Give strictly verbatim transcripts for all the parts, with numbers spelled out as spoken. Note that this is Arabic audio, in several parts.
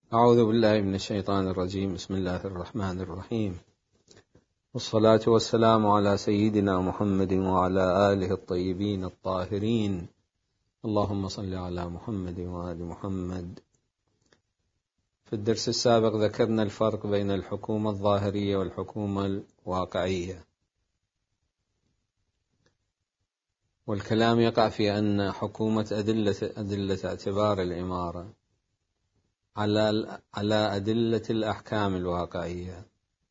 أعوذ بالله من الشيطان الرجيم. بسم الله الرحمن الرحيم، والصلاة والسلام على سيدنا محمد وعلى آله الطيبين الطاهرين. اللهم صل على محمد وآل محمد. في الدرس السابق ذكرنا الفرق بين الحكومة الظاهرية والحكومة الواقعية، والكلام يقع في أن حكومة أدلة, أدلة اعتبار الإمارة على على أدلة الأحكام الواقعية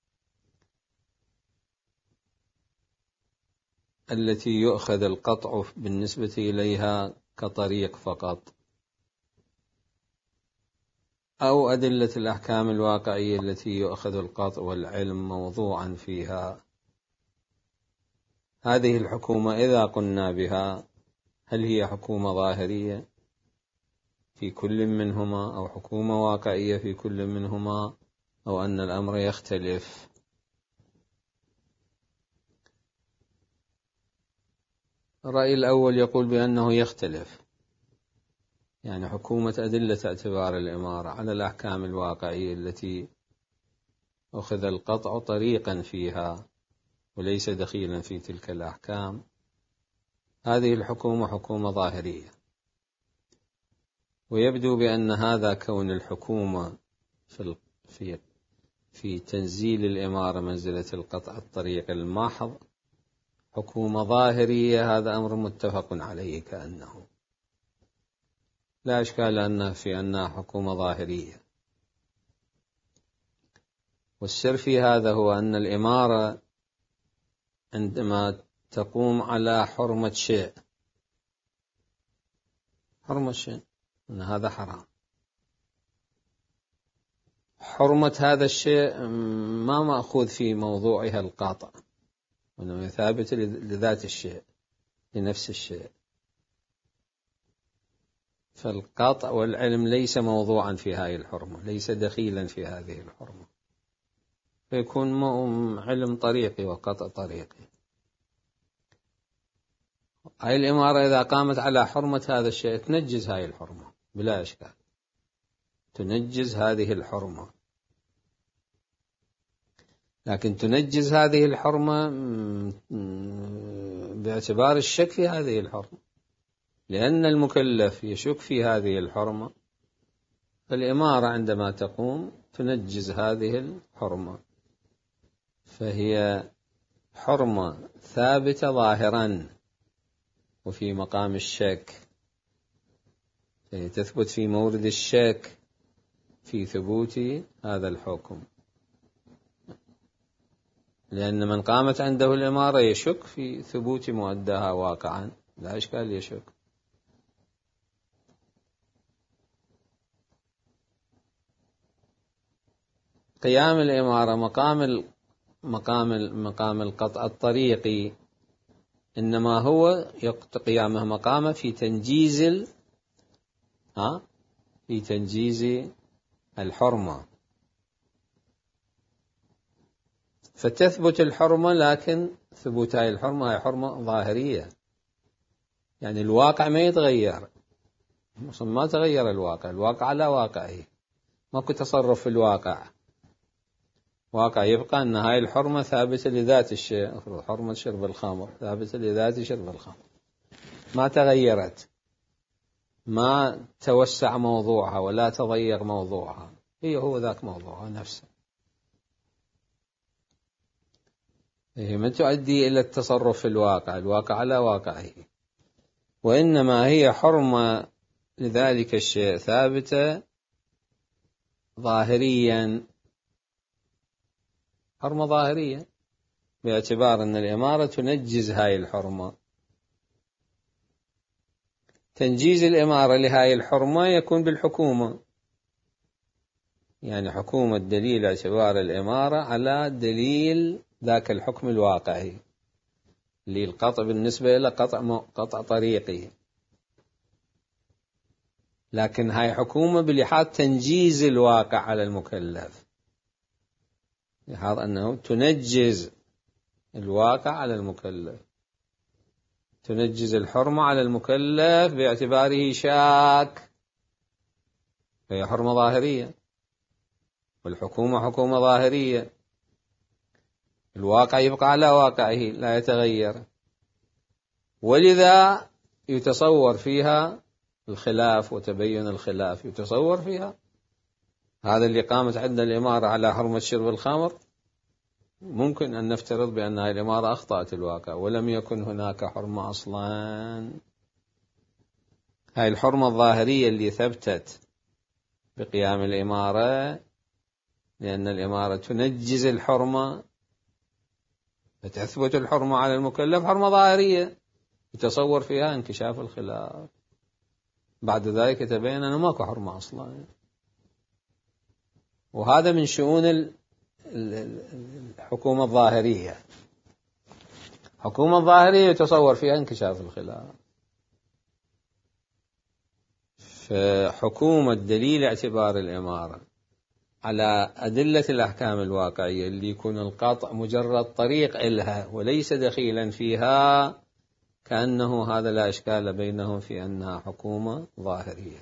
التي يؤخذ القطع بالنسبة إليها كطريق فقط، أو أدلة الأحكام الواقعية التي يؤخذ القطع والعلم موضوعا فيها. هذه الحكومة إذا قلنا بها هل هي حكومة ظاهرية في كل منهما أو حكومة واقعية في كل منهما، أو أن الأمر يختلف؟ الرأي الأول يقول بأنه يختلف، يعني حكومة أدلة اعتبار الإمارة على الأحكام الواقعية التي أخذ القطع طريقا فيها وليس دخيلا في تلك الأحكام، هذه الحكومة حكومة ظاهرية. ويبدو بأن هذا كون الحكومة في في في تنزيل الإمارة منزلة القطع الطريق المحض حكومة ظاهرية، هذا أمر متفق عليه، كأنه لا إشكال أنها في أنها حكومة ظاهرية. والسر في هذا هو أن الإمارة عندما تقوم على حرمة شيء، حرمة شيء أن هذا حرام، حرمة هذا الشيء ما مأخوذ في موضوعها القاطع، وإنما ثابت لذات الشيء لنفس الشيء، فالقاطع والعلم ليس موضوعا في هذه الحرمة، ليس دخيلا في هذه الحرمة، فيكون علم طريقي وقطع طريقي. هاي الإمارة إذا قامت على حرمة هذا الشيء تنجز هاي الحرمة بلا إشكال، تنجز هذه الحرمة، لكن تنجز هذه الحرمة باعتبار الشك في هذه الحرمة، لأن المكلف يشك في هذه الحرمة، فالإمارة عندما تقوم تنجز هذه الحرمة، فهي حرمة ثابتة ظاهرا وفي مقام الشك، تثبت في مورد الشك في ثبوت هذا الحكم، لأن من قامت عنده الإمارة يشك في ثبوت مؤداها واقعا، لا إشكال يشك. قيام الإمارة مقام مقام مقام القطع الطريقي، إنما هو قيامه مقامه في تنجيز ال ها في تنجيز الحرمة، فتثبت الحرمة، لكن ثبوت هذه الحرمة هي حرمة ظاهرية، يعني الواقع ما يتغير، ما تغير الواقع، الواقع على واقعه، ماكو تصرف في الواقع، واقع يبقى أن هاي الحرمة ثابتة لذات الشيء، حرمة شرب الخمر ثابتة لذات شرب الخمر، ما تغيرت، ما توسع موضوعها ولا تضيق موضوعها، هي هو ذاك موضوعها نفسه، هي ما تؤدي إلى التصرف في الواقع، الواقع على واقعه، وإنما هي حرمة لذلك الشيء ثابتة ظاهريا، حرمة ظاهرية، باعتبار أن الإمارة تنجز هاي الحرمة. تنجيز الإمارة لهاي الحرمة يكون بالحكومة، يعني حكومة دليل اعتبار الإمارة على دليل ذاك الحكم الواقعي، للقطع بالنسبة إلى قطع قطع طريقي، لكن هاي حكومة بلحاظ تنجيز الواقع على المكلف، لحاظ أنه تنجز الواقع على المكلف، تنجز الحرمة على المكلف باعتباره شاك، فهي حرمة ظاهرية. والحكومة حكومة ظاهرية، الواقع يبقى على واقعه لا يتغير، ولذا يتصور فيها الخلاف وتبين الخلاف يتصور فيها. هذا اللي قامت عندنا الإمارة على حرمة شرب الخمر، ممكن أن نفترض بأن هذه الإمارة أخطأت الواقع ولم يكن هناك حرمة أصلا. هاي الحرمة الظاهرية اللي ثبتت بقيام الإمارة، لأن الإمارة تنجز الحرمة فتثبت الحرمة على المكلف، حرمة ظاهرية يتصور فيها انكشاف الخلاف، بعد ذلك يتبين أنه ماكو حرمة أصلا. وهذا من شؤون الحكومة الظاهرية. حكومة ظاهرية يتصور فيها انكشاف الخلاف. فحكومة دليل اعتبار الإمارة على أدلة الأحكام الواقعية اللي يكون القطع مجرد طريق إلها وليس دخيلا فيها، كأنه هذا لا إشكال بينهم في أنها حكومة ظاهرية.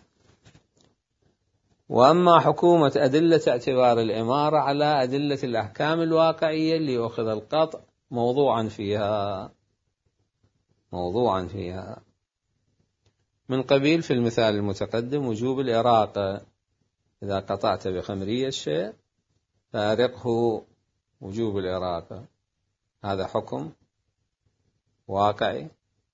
وأما حكومة أدلة اعتبار الإمارة على أدلة الأحكام الواقعية اللي يأخذ القطع موضوعا فيها موضوعا فيها من قبيل في المثال المتقدم وجوب الإراقة، إذا قطعت بخمرية الشيء فارقه وجوب الإراقة، هذا حكم واقعي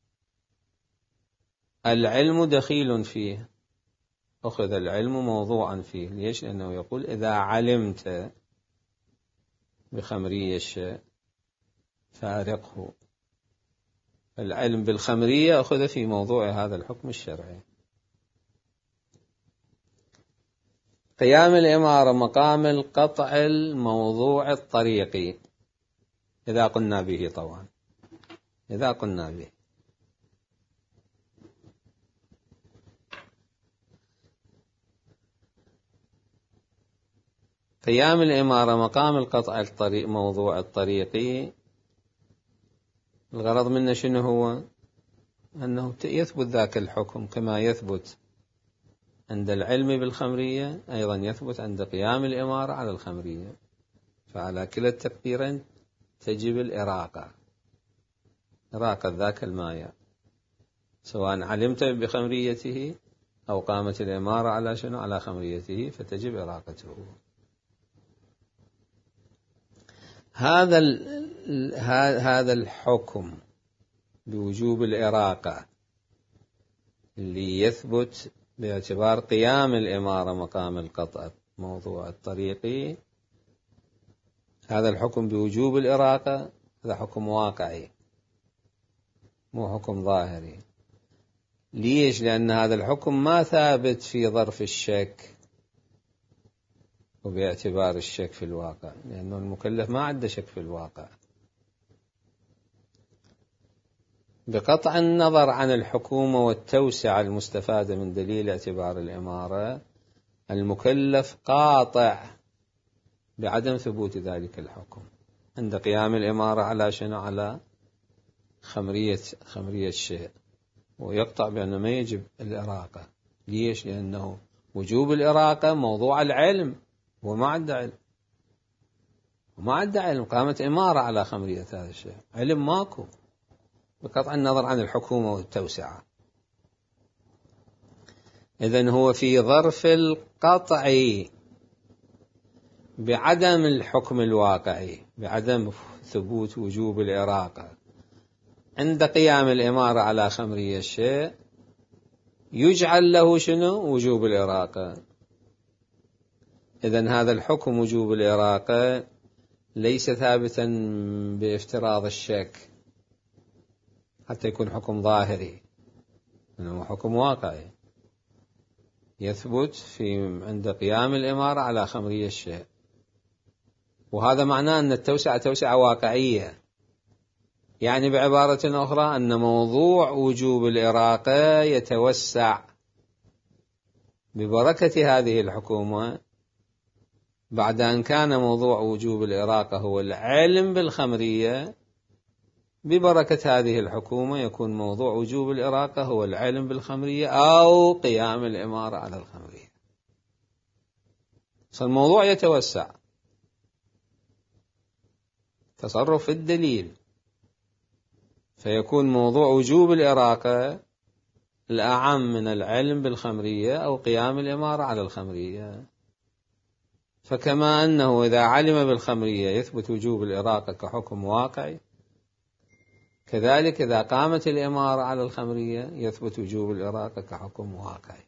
العلم دخيل فيه، أخذ العلم موضوعا فيه. ليش؟ لأنه يقول إذا علمت بخمرية الشيء فارقه، العلم بالخمرية أخذ في موضوع هذا الحكم الشرعي. قيام الإمارة مقام القطع الموضوع الطريقي، إذا قلنا به طبعا، إذا قلنا به. قيام الإمارة مقام القطع الطريق موضوع الطريقي، الغرض منه شنو هو؟ أنه يثبت ذاك الحكم كما يثبت عند العلم بالخمرية، أيضا يثبت عند قيام الإمارة على الخمرية. فعلى كلا التقديرين تجب الإراقة، إراقة ذاك الماء، سواء علمت بخمريته أو قامت الإمارة على شنو؟ على خمريته، فتجب إراقته. هذا هذا الحكم بوجوب الإراقة اللي يثبت باعتبار قيام الإمارة مقام القطع موضوع الطريقي، هذا الحكم بوجوب الإراقة هذا حكم واقعي مو حكم ظاهري. ليش؟ لأن هذا الحكم ما ثابت في ظرف الشك وباعتبار الشك في الواقع، لأنه المكلف ما عنده شك في الواقع. بقطع النظر عن الحكومة والتوسعة المستفادة من دليل اعتبار الإمارة، المكلف قاطع بعدم ثبوت ذلك الحكم عند قيام الإمارة على شنو؟ على خمرية خمرية الشيء، ويقطع بأنه ما يجب الإراقة. ليش؟ لأنه وجوب الإراقة موضوع العلم، وما عنده علم وما عنده علم قامت إمارة على خمرية هذا الشيء، علم ماكو، بقطع النظر عن الحكومة والتوسعة. إذن هو في ظرف القطع بعدم الحكم الواقعي، بعدم ثبوت وجوب الإراقة عند قيام الإمارة على خمرية الشيء، يجعل له شنو؟ وجوب الإراقة. إذن هذا الحكم وجوب الإراقة ليس ثابتا بافتراض الشك حتى يكون حكم ظاهري، إنه حكم واقعي يثبت في عند قيام الإمارة على خمرية الشيء. وهذا معناه أن التوسعة توسعة واقعية، يعني بعبارة أخرى أن موضوع وجوب الإراقة يتوسع ببركة هذه الحكومة. بعد أن كان موضوع وجوب الإراقة هو العلم بالخمرية، ببركة هذه الحكومة يكون موضوع وجوب الإراقة هو العلم بالخمرية أو قيام الإمارة على الخمرية. فالموضوع يتوسع، تصرف في الدليل، فيكون موضوع وجوب الإراقة الأعم من العلم بالخمرية أو قيام الإمارة على الخمرية. فكما أنه إذا علم بالخمرية يثبت وجوب الإراقة كحكم واقعي، كذلك إذا قامت الإمارة على الخمرية يثبت وجوب الإراقة كحكم واقعي.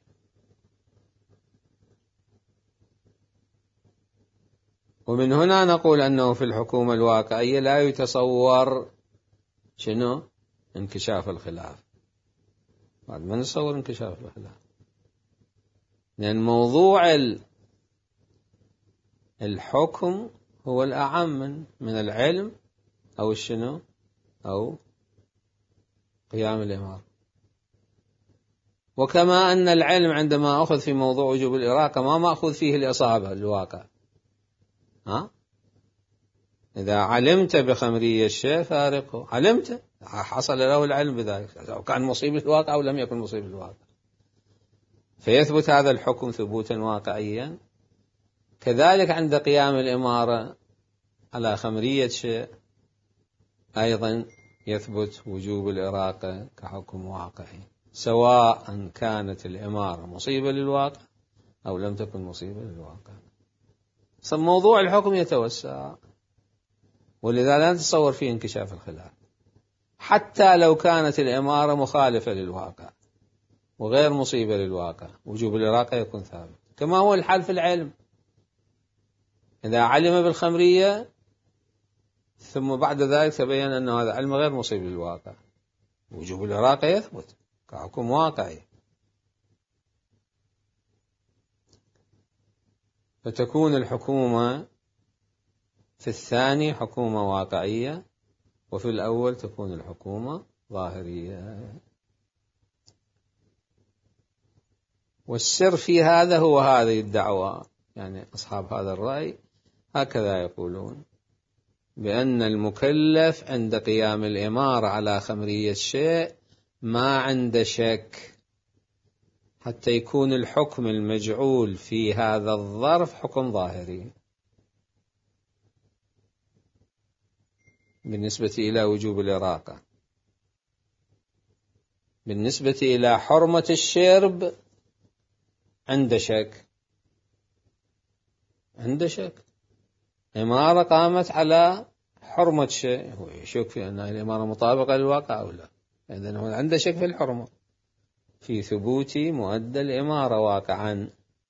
ومن هنا نقول أنه في الحكومة الواقعية لا يتصور شنو؟ انكشاف الخلاف. بعد ما نتصور انكشاف الخلاف، لأن موضوع الحكم هو الأعم من من العلم أو الشنو أو قيام الإمارة. وكما أن العلم عندما أخذ في موضوع وجوب الإراقة ما مأخذ فيه الإصابة الواقع. ها؟ إذا علمت بخمرية الشيء فارقه، علمت حصل له العلم بذلك، سواء كان مصيب الواقع أو لم يكن مصيب الواقع، فيثبت هذا الحكم ثبوتا واقعيا. كذلك عند قيام الإمارة على خمرية شيء أيضا يثبت وجوب الإراقة كحكم واقعي، سواء كانت الإمارة مصيبة للواقع أو لم تكن مصيبة للواقع. موضوع الحكم يتوسع، ولذا لا نتصور فيه انكشاف الخلاف، حتى لو كانت الإمارة مخالفة للواقع وغير مصيبة للواقع وجوب الإراقة يكون ثابت، كما هو الحال في العلم. إذا علم بالخمرية ثم بعد ذلك تبين أن هذا علم غير مصيب للواقع، وجوب الإراقة يثبت كحكم واقعي. فتكون الحكومة في الثاني حكومة واقعية، وفي الأول تكون الحكومة ظاهرية. والسر في هذا هو هذه الدعوة، يعني أصحاب هذا الرأي هكذا يقولون، بأن المكلف عند قيام الإمارة على خمرية الشيء ما عنده شك، حتى يكون الحكم المجعول في هذا الظرف حكم ظاهري بالنسبة إلى وجوب الإراقة. بالنسبة إلى حرمة الشرب عنده شك، عنده شك، إمارة قامت على حرمة شيء، هو يشك في أن الإمارة مطابقة للواقع أو لا، إذن هو عنده شك في الحرمة، في ثبوت مؤدى الإمارة واقعا.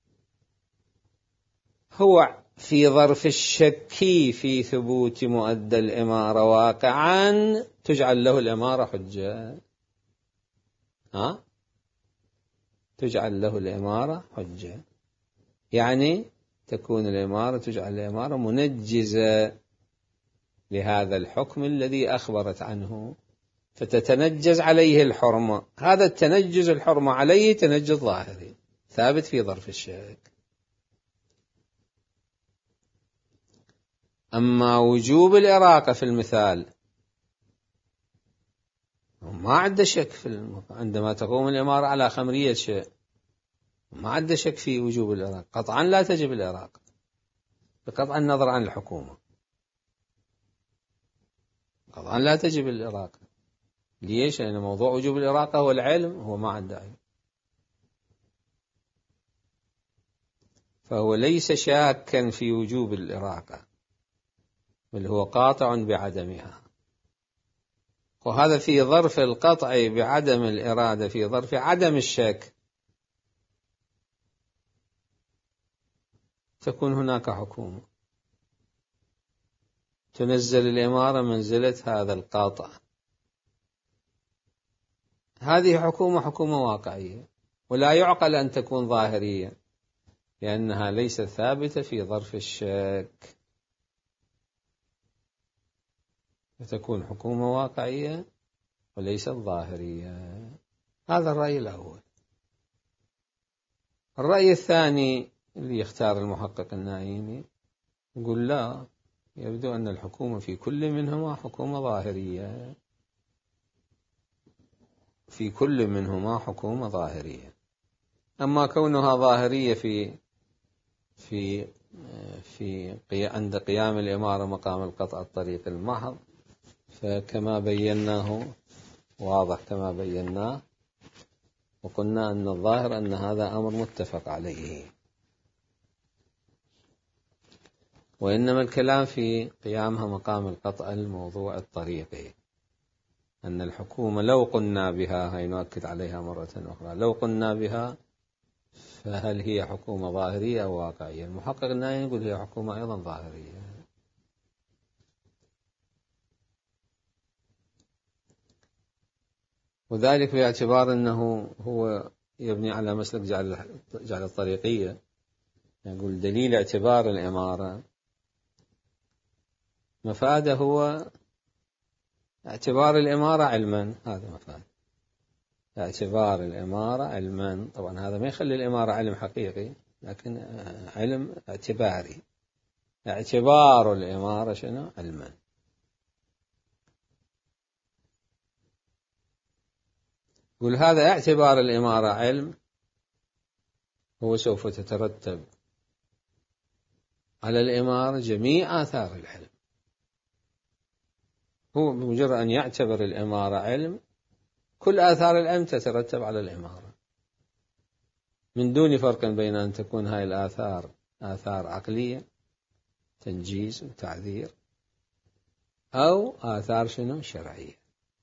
هو في ظرف الشك في ثبوت مؤدى الإمارة واقعا تجعل له الإمارة حجة. ها؟ تجعل له الإمارة حجة، يعني تكون الإمارة تجعل الإمارة منجزة لهذا الحكم الذي أخبرت عنه، فتتنجز عليه الحرمة. هذا التنجز الحرمة عليه تنجز ظاهري ثابت في ظرف الشك. أما وجوب الإراقة في المثال ما عنده شك في الم... عندما تقوم الإمارة على خمرية شيء ما عنده شك في وجوب الإراقة، قطعا لا تجب الإراقة بقطع النظر عن الحكومة، قطعا لا تجب الإراقة. ليش؟ لأن موضوع وجوب الإراقة هو العلم، هو ما عنده علم، فهو ليس شاكا في وجوب الإراقة بل هو قاطع بعدمها. وهذا في ظرف القطع بعدم الإرادة، في ظرف عدم الشك تكون هناك حكومة تنزل الإمارة منزلة هذا القاطع. هذه حكومة حكومة واقعية، ولا يعقل أن تكون ظاهرية لأنها ليست ثابتة في ظرف الشك، فتكون حكومة واقعية وليست ظاهرية. هذا الرأي الأول. الرأي الثاني اللي يختار المحقق النعيمي يقول لا، يبدو أن الحكومة في كل منهما حكومة ظاهرية، في كل منهما حكومة ظاهرية. أما كونها ظاهرية في في في عند قيام الإمارة مقام القطع الطريق المحض، فكما بيناه واضح كما بيناه، وقلنا أن الظاهر أن هذا أمر متفق عليه، وإنما الكلام في قيامها مقام القطع الموضوع الطريقي، أن الحكومة لو قلنا بها، هاي نؤكد عليها مرة أخرى، لو قلنا بها فهل هي حكومة ظاهرية أو واقعية؟ المحقق النائي يقول هي حكومة أيضا ظاهرية. وذلك باعتبار أنه هو يبني على مسلك جعل جعل الطريقية، يقول دليل اعتبار الإمارة مفاده هو اعتبار الإمارة علما، هذا مفاد اعتبار الإمارة علما. طبعا هذا ما يخلي الإمارة علم حقيقي، لكن علم اعتباري، اعتبار الإمارة شنو؟ علما. يقول هذا اعتبار الإمارة علم هو سوف تترتب على الإمارة جميع آثار العلم. هو بمجرد أن يعتبر الإمارة علم كل آثار العلم تترتب على الإمارة، من دون فرق بين أن تكون هاي الآثار آثار عقلية تنجيز وتعذير، أو آثار شنو؟ شرعية.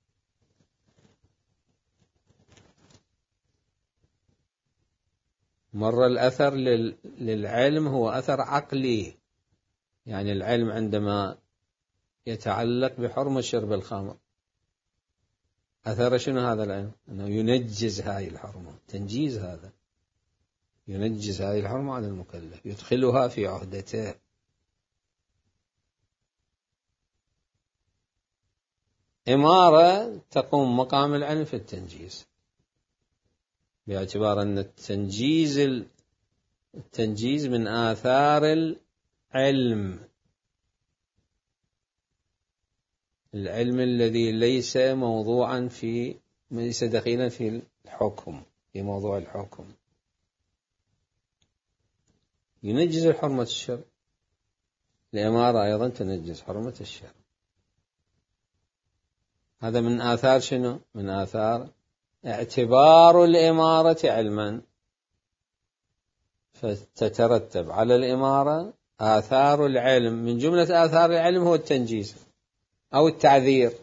مرة الأثر للعلم هو أثر عقلي، يعني العلم عندما يتعلق بحرمة شرب الخمر أثر شنو هذا العلم؟ أنه ينجز هاي الحرمة، تنجيز هذا ينجز هذه الحرمة على المكلف، يدخلها في عهدته. إمارة تقوم مقام العلم في التنجيز، باعتبار أن التنجيز التنجيز من آثار العلم، العلم الذي ليس موضوعا في ليس دخيلا في الحكم، في موضوع الحكم، ينجز حرمة الشرب. الإمارة أيضا تنجز حرمة الشرب. هذا من آثار شنو؟ من آثار اعتبار الإمارة علما، فتترتب على الإمارة آثار العلم، من جملة آثار العلم هو التنجيز أو التعذير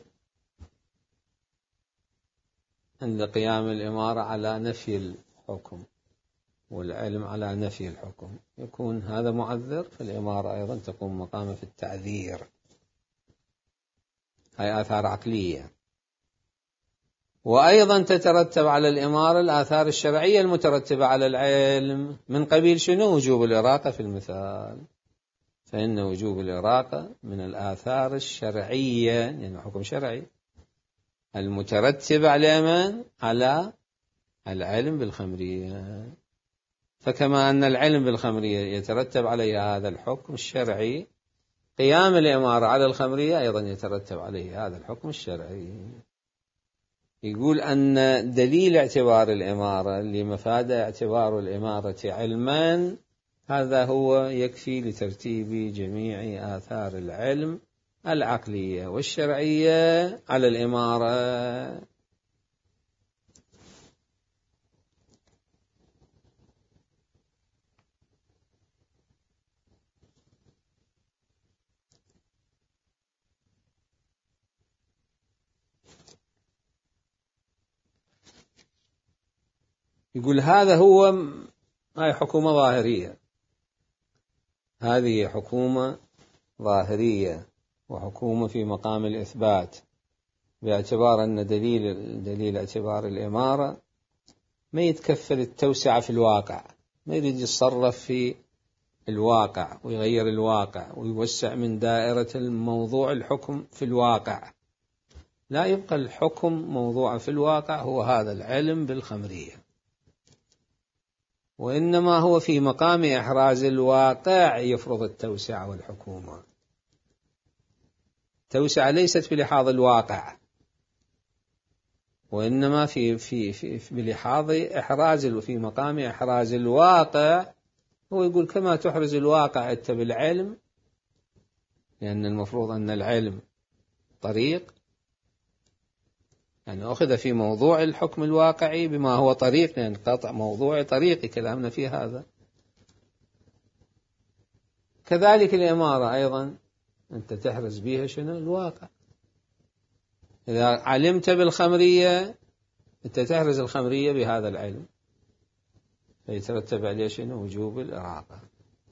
عند قيام الإمارة على نفي الحكم، والعلم على نفي الحكم، يكون هذا معذر، فالإمارة أيضا تقوم مقامه في التعذير. هاي آثار عقلية. وأيضا تترتب على الإمارة الآثار الشرعية المترتبة على العلم، من قبيل شنو؟ وجوب الإراقة في المثال، فإن وجوب الإراقة من الآثار الشرعية، يعني حكم شرعي المترتب على من؟ على العلم بالخمرية. فكما أن العلم بالخمرية يترتب عليه هذا الحكم الشرعي، قيام الإمارة على الخمرية أيضا يترتب عليه هذا الحكم الشرعي. يقول أن دليل اعتبار الإمارة لمفاد اعتبار الإمارة علما، هذا هو يكفي لترتيب جميع آثار العلم العقلية والشرعية على الإمارة. يقول هذا هو هاي حكومة ظاهرية، هذه حكومة ظاهرية وحكومة في مقام الإثبات، باعتبار أن دليل دليل اعتبار الإمارة ما يتكفل التوسعة في الواقع، ما يريد يتصرف في الواقع ويغير الواقع ويوسع من دائرة الموضوع الحكم في الواقع، لا، يبقى الحكم موضوع في الواقع هو هذا العلم بالخمرية، وإنما هو في مقام إحراز الواقع يفرض التوسعة والحكومة. التوسعة ليست بلحاظ الواقع، وإنما في في في بلحاظ إحراز، في مقام إحراز الواقع هو يقول كما تحرز الواقع أنت بالعلم، لأن المفروض أن العلم طريق، يعني أخذ في موضوع الحكم الواقعي بما هو طريق، لأن قطع موضوع طريقي كلامنا في هذا. كذلك الإمارة أيضا أنت تحرز بها شنو؟ الواقع. إذا علمت بالخمرية أنت تحرز الخمرية بهذا العلم، فيترتب عليه شنو؟ وجوب الإراقة.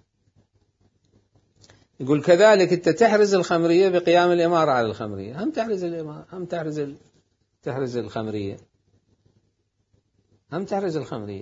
يقول كذلك أنت تحرز الخمرية بقيام الإمارة على الخمرية، هم تحرز الإمارة، هم تحرز ال... تحرز الخمرية، هم تحرز الخمرية.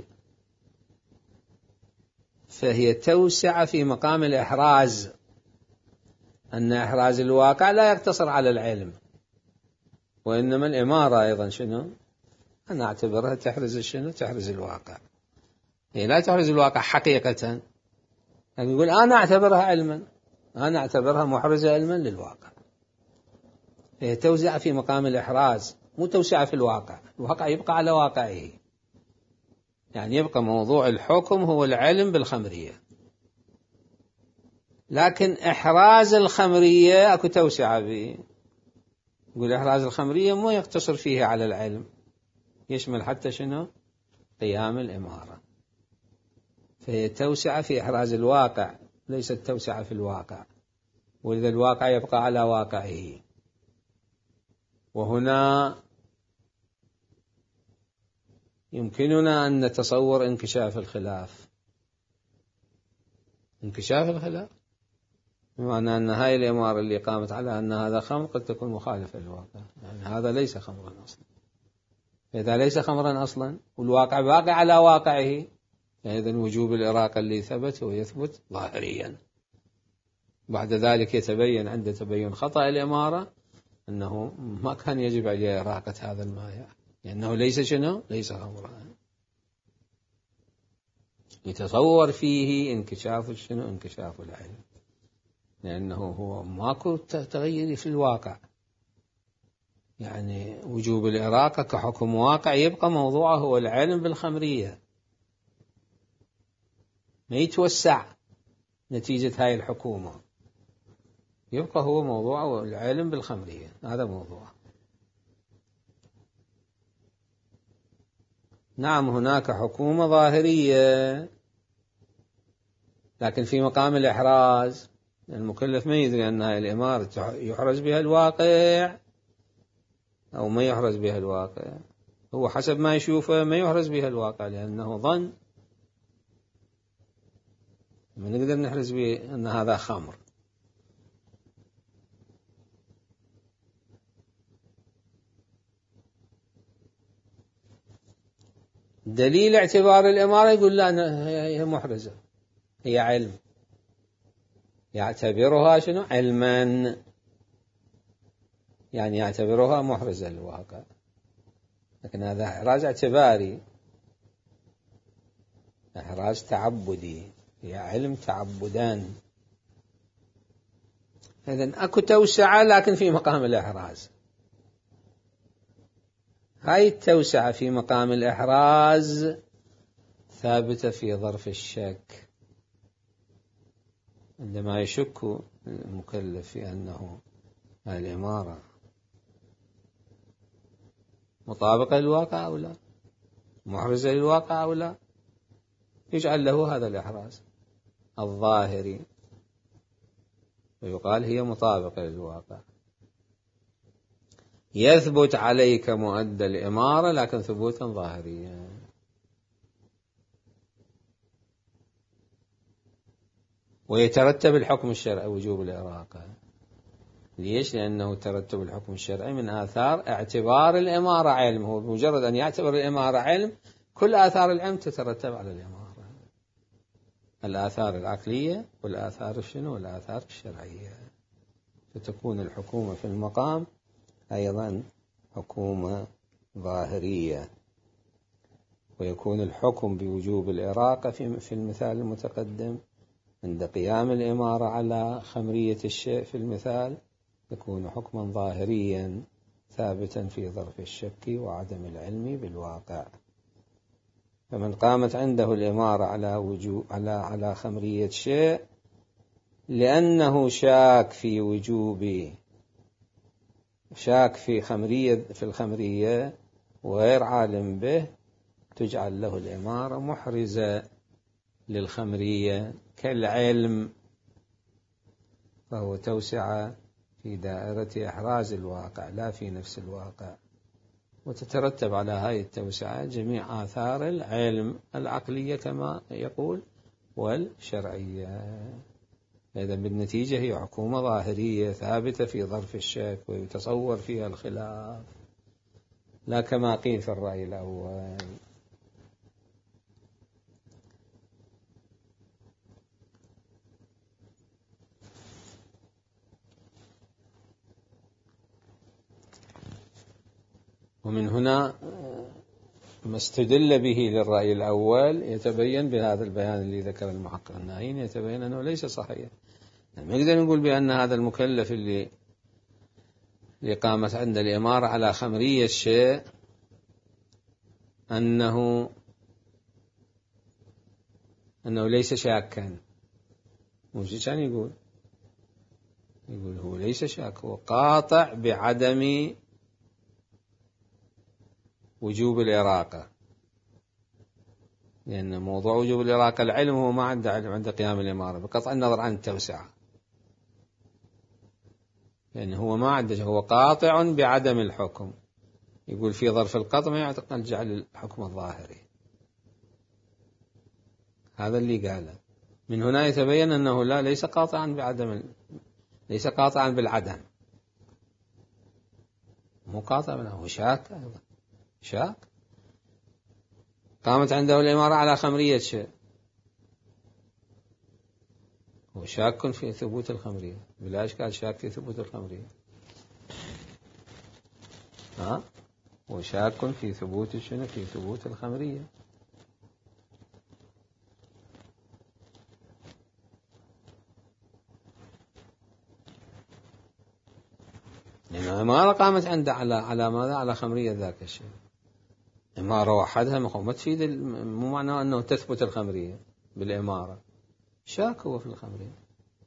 فهي توسع في مقام الإحراز، أن إحراز الواقع لا يقتصر على العلم، وإنما الإمارة أيضا شنو؟ أنا أعتبرها تحرز شنو؟ تحرز الواقع. هي لا تحرز الواقع حقيقة، لكن يقول أنا أعتبرها علما، أنا أعتبرها محرزة علما للواقع. هي توسع في مقام الإحراز، مو توسع في الواقع. الواقع يبقى على واقعه، يعني يبقى موضوع الحكم هو العلم بالخمرية، لكن إحراز الخمرية أكو توسع به. يقول إحراز الخمرية مو يقتصر فيه على العلم، يشمل حتى شنو؟ قيام الإمارة. فهي توسع في إحراز الواقع، ليست توسع في الواقع، ولذا الواقع يبقى على واقعه. وهنا يمكننا أن نتصور انكشاف الخلاف. انكشاف الخلاف بمعنى أن هاي الإمارة اللي قامت على أن هذا خمر قد تكون مخالفة للواقع، يعني هذا ليس خمرا أصلا. إذا ليس خمرا أصلا والواقع باقي على واقعه، يعني إذن وجوب الإراقة اللي ثبت ويثبت ظاهريا. بعد ذلك يتبين عند تبين خطأ الإمارة أنه ما كان يجب عليه إراقة هذا الماء، لأنه يعني ليس شنو؟ ليس خمرا. يتصور فيه انكشاف شنو؟ انكشاف العلم، لأنه هو ماكو تغيير في الواقع. يعني وجوب الإراقة كحكم واقع يبقى موضوعه هو العلم بالخمرية، ما يتوسع نتيجة هاي الحكومة، يبقى هو موضوعه العلم بالخمرية، هذا موضوع. نعم هناك حكومة ظاهرية، لكن في مقام الإحراز المكلف ما يدري أن هاي الإمارة يحرز بها الواقع أو ما يحرز بها الواقع. هو حسب ما يشوفه ما يحرز بها الواقع، لأنه ظن. ما نقدر نحرز به أن هذا خمر. دليل اعتبار الإمارة يقول لا هي محرزة، هي علم، يعتبرها شنو؟ علما، يعني يعتبرها محرزة للواقع، لكن هذا إحراز اعتباري، إحراز تعبدي، هي علم تعبدان. إذن أكو توسعة لكن في مقام الإحراز. هاي التوسعة في مقام الإحراز ثابتة في ظرف الشك، عندما يشك المكلف في أنه الإمارة مطابقة للواقع أو لا، محرزة للواقع أو لا، يجعل له هذا الإحراز الظاهري ويقال هي مطابقة للواقع. يثبت عليك مؤدى الإمارة لكن ثبوتا ظاهريا. ويترتب الحكم الشرعي وجوب الإراقة. ليش؟ لأنه ترتب الحكم الشرعي من آثار اعتبار الإمارة علم. هو بمجرد أن يعتبر الإمارة علم كل آثار العلم تترتب على الإمارة، الآثار العقلية والآثار الشنو والآثار الشرعية، فتكون الحكومة في المقام أيضا حكومة ظاهرية. ويكون الحكم بوجوب الإراقة في المثال المتقدم عند قيام الإمارة على خمرية الشيء في المثال يكون حكما ظاهريا ثابتا في ظرف الشك وعدم العلم بالواقع. فمن قامت عنده الإمارة على وجوب على على خمرية شيء لأنه شاك في وجوب شاك في خمرية في الخمرية وغير عالم به، تجعل له الإمارة محرزة للخمرية كالعلم، فهو توسعة في دائرة إحراز الواقع لا في نفس الواقع، وتترتب على هذه التوسعة جميع آثار العلم العقلية كما يقول والشرعية. إذا بالنتيجة هي حكومة ظاهرية ثابتة في ظرف الشك ويتصور فيها الخلاف، لا كما قيل في الرأي الأول. ومن هنا ما استدل به للرأي الأول يتبين بهذا البيان اللي ذكر المحقق الناهين، يتبين أنه ليس صحيح. ما نقدر نقول بأن هذا المكلف اللي اللي قامت عند الإمارة على خمرية الشيء أنه أنه ليس شاكا. وش كان يقول؟ يقول هو ليس شاك، هو قاطع بعدم وجوب الإراقة، لأن موضوع وجوب الإراقة العلم هو ما عنده علم عند قيام الإمارة بقطع النظر عن التوسعة، لأن هو ما عنده، هو قاطع بعدم الحكم. يقول في ظرف القطع ما يعتقد جعل الحكم الظاهري، هذا اللي قاله. من هنا يتبين أنه لا ليس قاطعا بعدم، ليس قاطعا بالعدم، مو قاطع، هو شاك أيضا، شاك. قامت عنده الإمارة على خمرية شيء، هو شاك في ثبوت الخمرية، بلا إشكال شاك في ثبوت الخمرية، ها هو شاك في ثبوت شنو؟ في ثبوت الخمرية. لأن الإمارة قامت عنده على على ماذا؟ على خمرية ذاك الشيء. إمارة وحدها ما تفيد، مو معناه أنه تثبت الخمرية بالإمارة، شاك هو في الخمرية.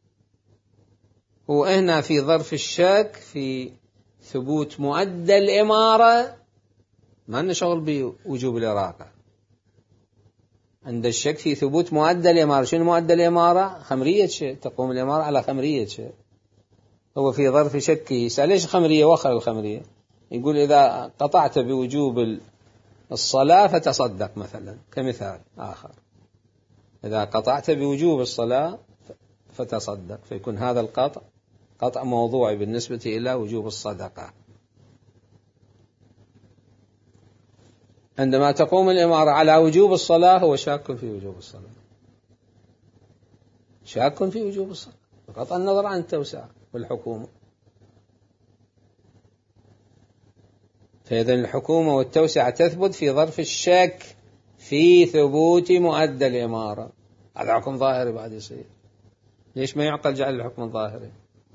هو هنا في ظرف الشك في ثبوت مؤدى الإمارة، ما لنا شغل بوجوب الإراقة. عند الشك في ثبوت مؤدى الإمارة. شنو مؤدى الإمارة؟ خمرية شيء، تقوم الإمارة على خمرية شيء. هو في ظرف شكه يسأل ليش خمرية وخر الخمرية؟ يقول إذا قطعت بوجوب الصلاة فتصدق مثلا، كمثال آخر، إذا قطعت بوجوب الصلاة فتصدق، فيكون هذا القطع قطع موضوعي بالنسبة إلى وجوب الصدقة. عندما تقوم الإمارة على وجوب الصلاة هو شاك في وجوب الصلاة، شاك في وجوب الصلاة بقطع النظر عن التوسعة والحكومة. فإذا الحكومة والتوسعة تثبت في ظرف الشك في ثبوت مؤدى الإمارة. هذا حكم ظاهري بعد يصير. ليش ما يعقل جعل الحكم الظاهري؟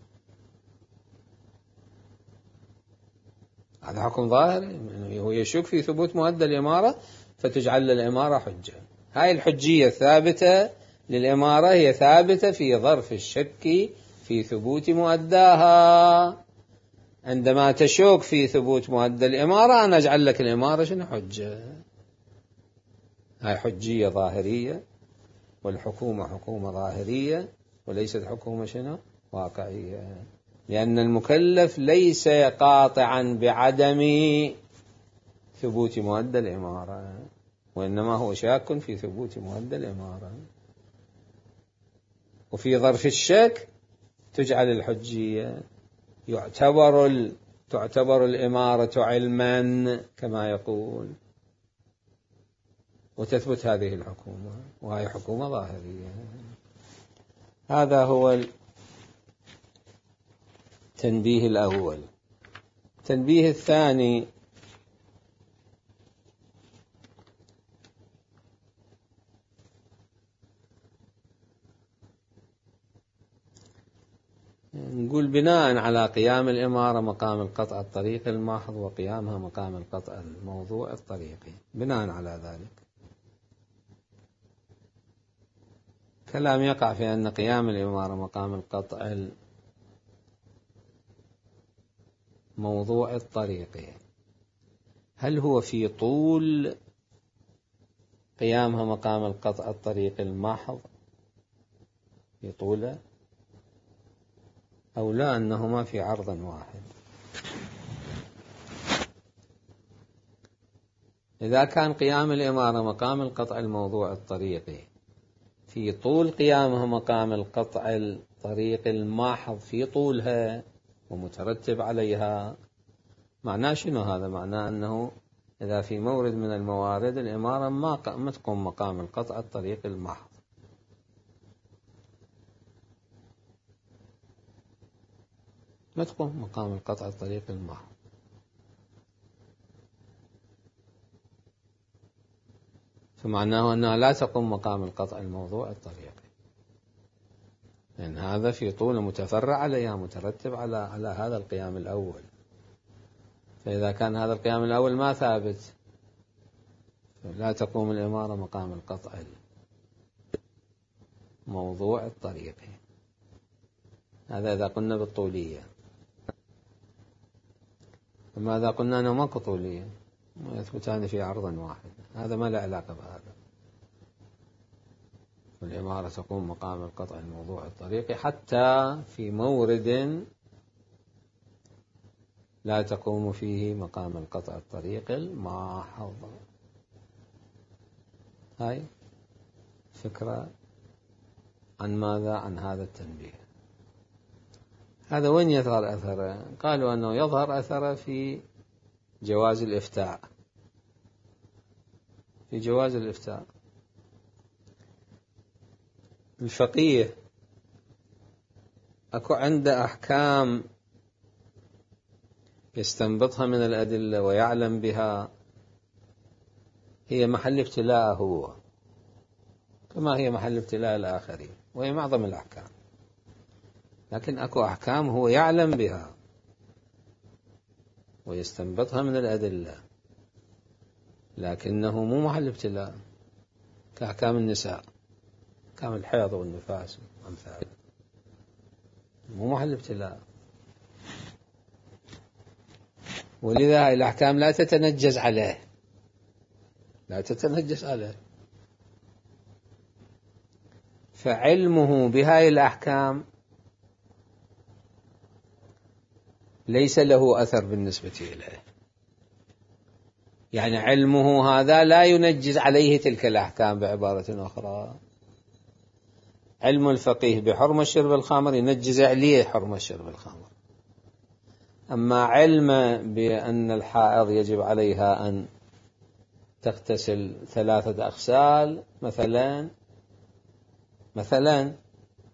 هذا حكم ظاهري، هو يشك في ثبوت مؤدى الإمارة فتجعل الإمارة حجة. هاي الحجية الثابتة للإمارة هي ثابتة في ظرف الشك في ثبوت مؤداها. عندما تشك في ثبوت مؤدى الإمارة أنا أجعل لك الإمارة شنو؟ حجة. هاي حجية ظاهرية، والحكومة حكومة ظاهرية وليست حكومة شنو؟ واقعية، لأن المكلف ليس قاطعا بعدم ثبوت مؤدى الإمارة، وإنما هو شاك في ثبوت مؤدى الإمارة. وفي ظرف الشك تجعل الحجية، يعتبر ال... تعتبر الإمارة علما كما يقول، وتثبت هذه الحكومة، وهي حكومة ظاهرية. هذا هو التنبيه الأول. التنبيه الثاني: نقول بناء على قيام الإمارة مقام القطع الطريقي المحض، وقيامها مقام القطع الموضوع الطريقي، بناء على ذلك كلام يقع في أن قيام الإمارة مقام القطع الموضوع الطريقي، هل هو في طول قيامها مقام القطع الطريقي المحض في طوله، أو لا أنهما في عرض واحد؟ إذا كان قيام الإمارة مقام القطع الموضوع الطريقي في طول قيامها مقام القطع الطريقي المحض في طولها ومترتب عليها، معناه شنو هذا؟ معناه أنه إذا في مورد من الموارد الإمارة ما تقوم مقام القطع الطريقي المحض. ما تقوم مقام القطع الطريقي المحض. فمعناه أنها لا تقوم مقام القطع الموضوع الطريقي، لأن هذا في طول متفرع عليها مترتب على على هذا القيام الأول. فإذا كان هذا القيام الأول ما ثابت لا تقوم الإمارة مقام القطع الموضوع الطريقي. هذا إذا قلنا بالطولية. أما إذا قلنا أنه ماكو طولية يثبتان في عرض واحد، هذا ما له علاقة بهذا. والإمارة تقوم مقام القطع الموضوع الطريقي حتى في مورد لا تقوم فيه مقام القطع الطريقي المحض. هاي فكرة عن ماذا؟ عن هذا التنبيه. هذا وين يظهر أثره؟ قالوا أنه يظهر أثره في جواز الإفتاء. في جواز الإفتاء الفقيه أكو عنده أحكام يستنبطها من الأدلة ويعلم بها، هي محل ابتلاء هو كما هي محل ابتلاء الآخرين، وهي معظم الأحكام. لكن أكو أحكام هو يعلم بها ويستنبطها من الأدلة لكنه مو محل ابتلاء، كأحكام النساء، أحكام الحيض والنفاس وأمثاله، مو محل ابتلاء. ولذا هاي الأحكام لا تتنجز عليه، لا تتنجز عليه. فعلمه بهاي الأحكام ليس له أثر بالنسبة إليه، يعني علمه هذا لا ينجز عليه تلك الأحكام. بعبارة أخرى، علم الفقيه بحرمة شرب الخمر ينجز عليه حرمة شرب الخمر. أما علم بأن الحائض يجب عليها أن تغتسل ثلاثة أغسال مثلا مثلا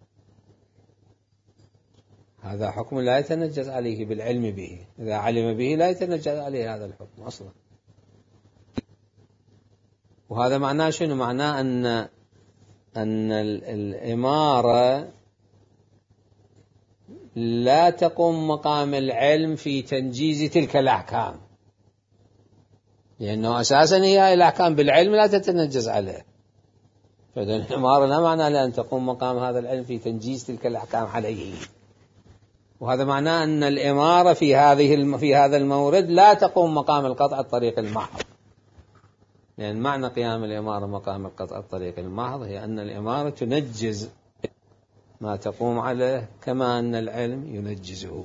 هذا حكم لا يتنجز عليه بالعلم به. إذا علم به لا يتنجز عليه هذا الحكم أصلا. وهذا معناه شنو؟ معناه أن أن الإمارة لا تقوم مقام العلم في تنجيز تلك الأحكام، لأنه أساسا هي الأحكام بالعلم لا تتنجز عليه. فإذا الإمارة لا معنى لأن تقوم مقام هذا العلم في تنجيز تلك الأحكام عليه. وهذا معناه أن الإمارة في هذه في هذا المورد لا تقوم مقام القطع الطريق المحض، لأن معنى قيام الإمارة مقام القطع الطريق المحض هي أن الإمارة تنجز ما تقوم عليه كما أن العلم ينجزه.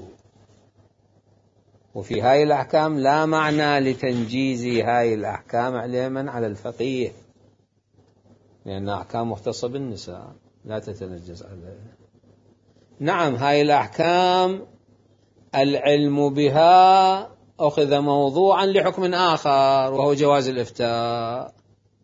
وفي هاي الأحكام لا معنى لتنجيز هاي الأحكام علما على الفقيه، لأن أحكام مختصة بالنساء لا تتنجز عليه. نعم، هاي الأحكام العلم بها أخذ موضوعا لحكم آخر وهو جواز الإفتاء.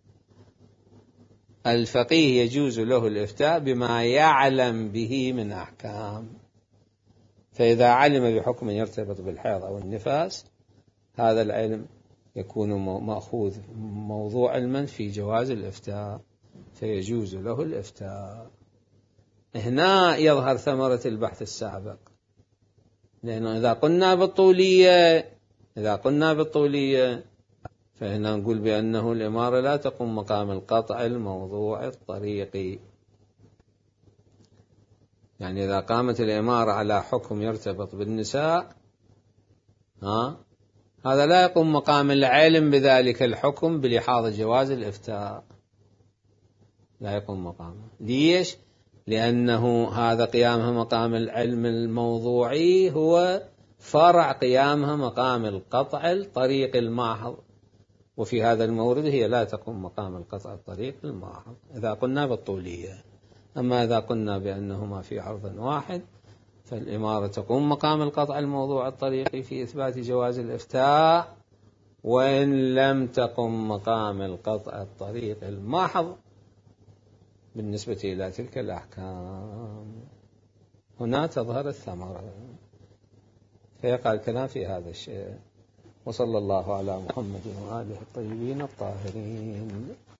الفقيه يجوز له الإفتاء بما يعلم به من أحكام. فإذا علم بحكم يرتبط بالحيض أو النفاس هذا العلم يكون مأخوذ موضوع علما في جواز الإفتاء، فيجوز له الإفتاء. هنا يظهر ثمرة البحث السابق، لأنه إذا قلنا بالطولية إذا قلنا بالطولية فهنا نقول بأنه الإمارة لا تقوم مقام القطع الموضوع الطريقي. يعني إذا قامت الإمارة على حكم يرتبط بالنساء ها هذا لا يقوم مقام العلم بذلك الحكم بلحاظ جواز الإفتاء، لا يقوم مقامه. ليش؟ لأنه هذا قيامها مقام العلم الموضوعي هو فرع قيامها مقام القطع الطريق الماحظ، وفي هذا المورد هي لا تقوم مقام القطع الطريق الماحظ إذا قلنا بالطولية. أما إذا قلنا بأنهما في عرض واحد فالإمارة تقوم مقام القطع الموضوع الطريقي في إثبات جواز الإفتاء، وإن لم تقم مقام القطع الطريق الماحظ بالنسبة إلى تلك الأحكام. هنا تظهر الثمرة. فيقع الكلام في هذا الشيء. وصلى الله على محمد وآله الطيبين الطاهرين.